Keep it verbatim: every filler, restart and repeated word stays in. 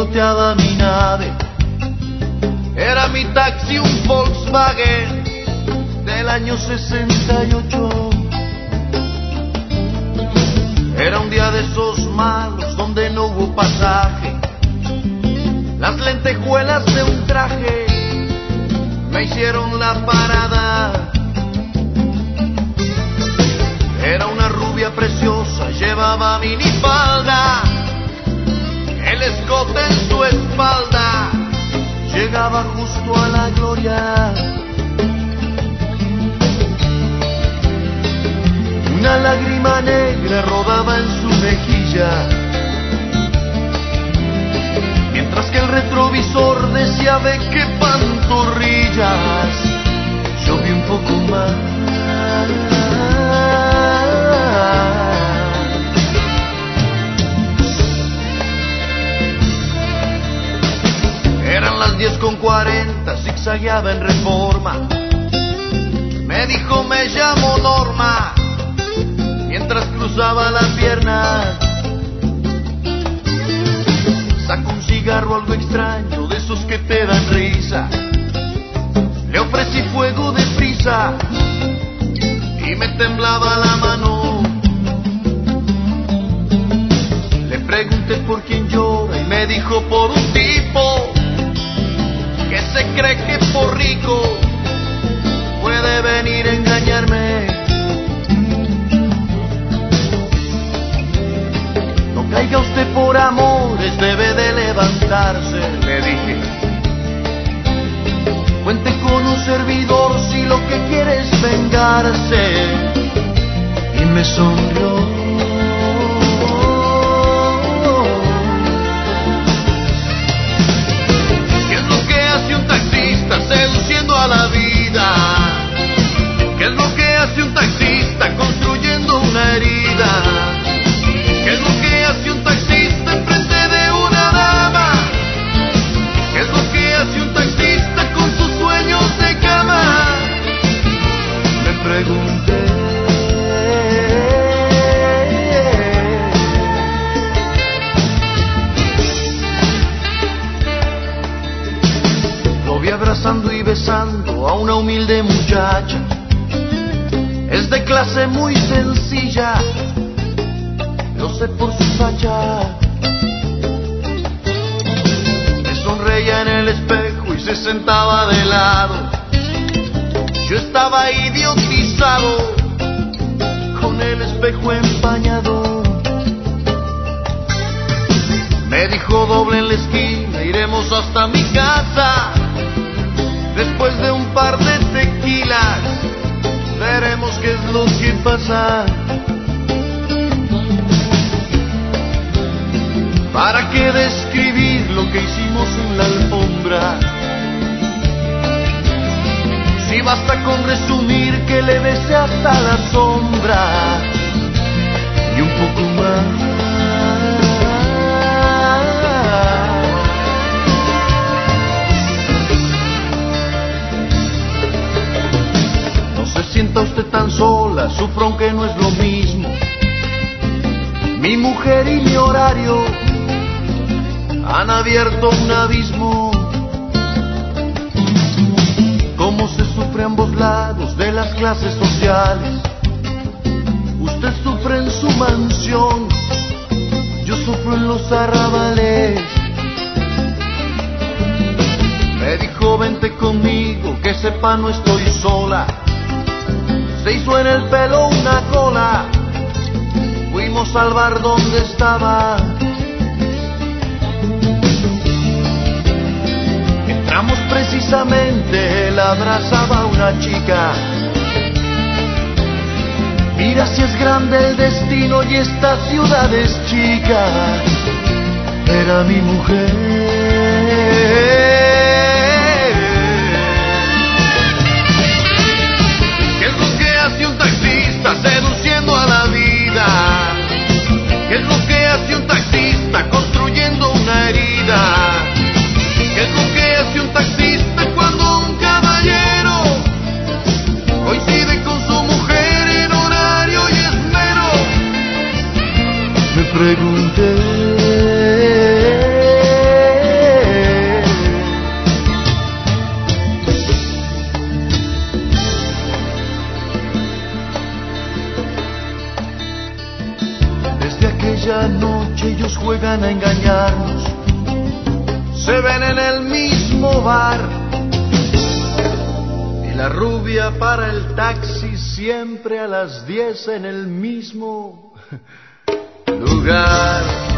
piloteaba mi nave. Era mi taxi un Volkswagen del año sesenta y ocho. Era un día de esos malos donde no hubo pasaje. Las lentejuelas de un traje me hicieron la parada. Era una rubia preciosa, llevaba minifalda, el escote en su espalda llegaba justo a la gloria. Una lágrima negra rodaba en su mejilla, mientras que el retrovisor decía ve qué pantorrillas. Yo vi un poco más. Eran las diez con cuarenta, zigzagueaba en Reforma. Me dijo me llamo Norma, mientras cruzaba la pierna. Sacó un cigarro algo extraño, de esos que te dan risa. Le ofrecí fuego de prisa y me temblaba la mano. Le pregunté por quién llora y me dijo por un tipo que se cree que por rico puede venir a engañarme. No caiga usted por amores, debe de levantarse, le dije. Cuente con un servidor si lo que quiere es vengarse. Y me sonrió. ¿Qué es lo que hace un taxista seduciendo a la vida? ¿Qué es lo que hace un taxista construyendo una herida? ¿Qué es lo que hace un taxista enfrente de una dama? ¿Qué es lo que hace un taxista con sus sueños de cama? Me pregunté. Lo vi abrazando y besando a una humilde muchacha. Es de clase muy sencilla, lo sé por su facha. Me sonreía en el espejo y se sentaba de lado. Yo estaba idiotizado con el espejo empañado. Me dijo doble en la esquina, iremos hasta mi casa. Después de un par de tequilas veremos qué es lo que pasa. ¿Para qué describir lo que hicimos en la alfombra? Si basta con resumir que le besé hasta la sombra y un poco más. No se sienta usted tan sola, sufro aunque no es lo mismo. Mi mujer y mi horario han abierto un abismo. Cómo se sufre a ambos lados de las clases sociales. Usted sufre en su mansión, yo sufro en los arrabales. Me dijo vente conmigo, que sepa no estoy sola. Se hizo en el pelo una cola, fuimos al bar donde estaba. Entramos precisamente, él abrazaba a una chica. Mira si es grande el destino y esta ciudad es chica. Era mi mujer. ¿Qué es lo que hace un taxista seduciendo a la vida? ¿Qué es lo que hace un taxista construyendo una herida? ¿Qué es lo que hace un taxista cuando un caballero coincide con su mujer en horario y esmero? Me pregunté. ellos juegan a engañarnos, se ven en el mismo bar. Y la rubia para el taxi siempre a las diez en el mismo lugar.